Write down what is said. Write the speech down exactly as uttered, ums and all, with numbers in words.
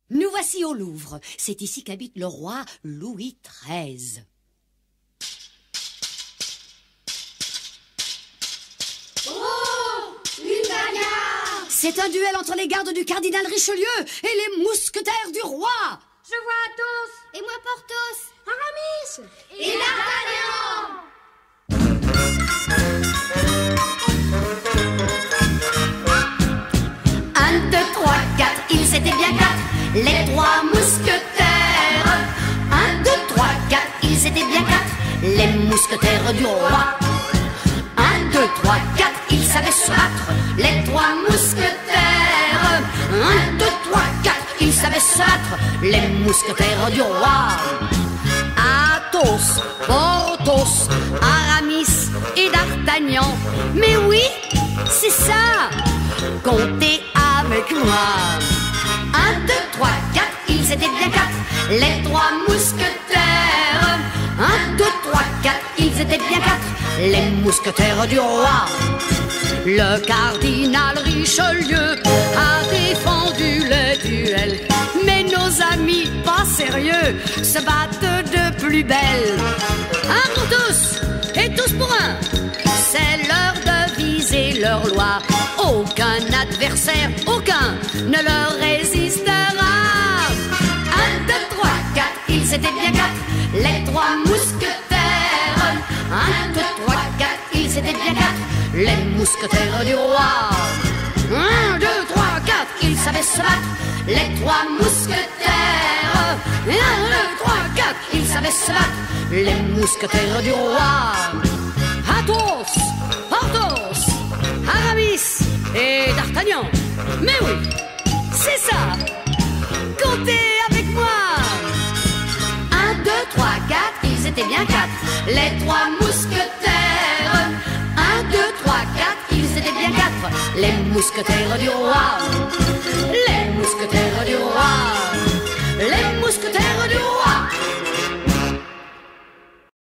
Nous voici au Louvre. C'est ici qu'habite le roi Louis treize. Oh, une bagarre! C'est un duel entre les gardes du cardinal Richelieu et les mousquetaires du roi. Je vois Athos. Et moi Porthos. Aramis. Et, et D'Artagnan. Un, deux, trois, quatre, ils étaient bien quatre, les trois mousquetaires. Un, deux, trois, quatre, ils étaient bien quatre, les mousquetaires du roi. Un, deux, trois, quatre, ils savaient se battre, les trois mousquetaires. Un, deux, trois, quatre, ils savaient se battre, les mousquetaires du roi. Athos, Porthos, Aramis et D'Artagnan. Mais oui, c'est ça. Comptez avec moi. Un, deux, trois, quatre, ils étaient bien quatre, les trois mousquetaires. Un, deux, trois, quatre, ils étaient bien quatre, les mousquetaires du roi. Le cardinal Richelieu a défendu le duel, mais nos amis pas sérieux se battent de plus belle. Un pour tous et tous pour un, c'est l'heure de viser leur loi. Aucun adversaire, aucun ne leur résistera. Un, deux, trois, quatre, ils étaient bien quatre, les trois mousquetaires. Un, deux, trois, quatre, ils étaient bien quatre, les mousquetaires du roi. Un, deux, trois, quatre, ils savaient se battre, les trois mousquetaires. Un, deux, trois, quatre, ils savaient se battre, les mousquetaires du roi. Athos, Porthos, Aramis et D'Artagnan. Mais oui, c'est ça. Comptez avec moi. Un, deux, trois, quatre, ils étaient bien quatre, les trois mousquetaires. Un, deux, trois, quatre, ils étaient bien quatre, les mousquetaires du roi. Les mousquetaires du roi.